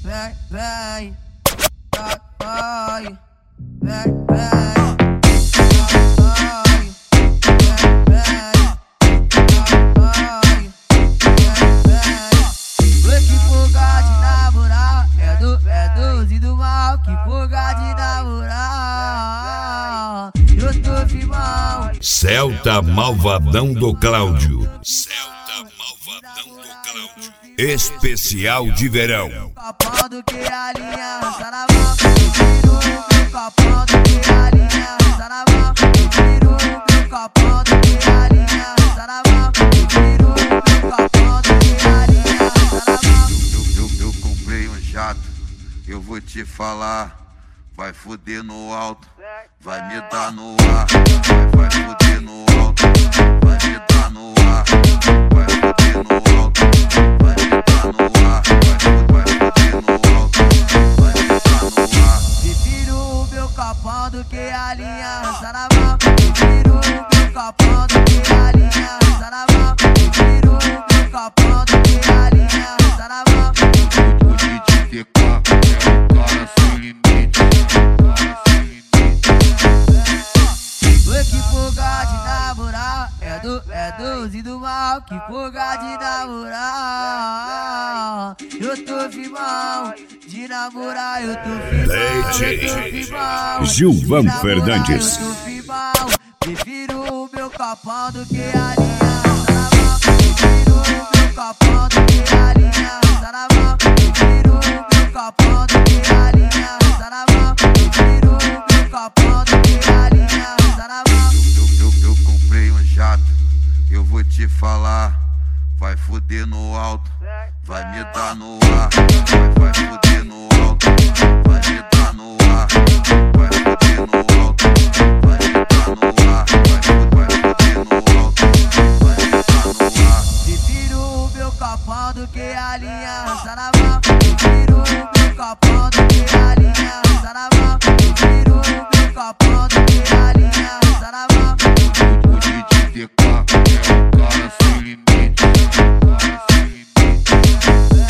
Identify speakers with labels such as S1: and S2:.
S1: vem, vem, vai, vem, vem.
S2: Celta Malvadão do Cláudio. Celta Malvadão do Cláudio. Especial de verão.
S1: Copando que a linha roça na mão. Tiro o meu copando que a linha roça na mão. Tiro o meu copando que a linha roça na mão. Tiro o meu copando que a linha roça na mão.
S3: Eu comprei um jato, eu vou te falar. Vai foder no alto, vai me dar no ar. Vai foder no alto, vai me dar no ar. Vai foder no alto, vai me dar no ar. Vai foder no alto, vai me dar no ar.
S1: Prefiro o meu copão do que a linha roça na mão. Prefiro o meu copão do que a linha roça na mão. Prefiro o meu copão do que a linha roça na mão.
S3: O DJ TK é um cara sem limite.
S1: Que fuga de namorar é doze do mal. Que fuga de namorar. Eu tô firmão de namorar, eu tô firmão.
S2: Gilvan Fernandes.
S1: Eu tô firmão. Prefiro o meu copão do que a linha roça na mão. Prefiro o meu copão do que a linha roça na mão. Prefiro o meu copão do que a linha roça na mão. Prefiro o meu copão do que a linha roça na mão.
S3: Eu comprei um jato, eu vou te falar. Vai foder no alto, vai me dar no ar. Vai foder no alto, vai me dar no ar. Vai foder no alto, vai me dar no ar. Vai foder no alto, vai me dar no ar.
S1: Prefiro o meu copão do que a linha roça na mão. Prefiro o meu copão do que a linha roça na mão. Prefiro o meu copão do que a linha roça na mão.
S3: O DJ TK é um cara sem limite.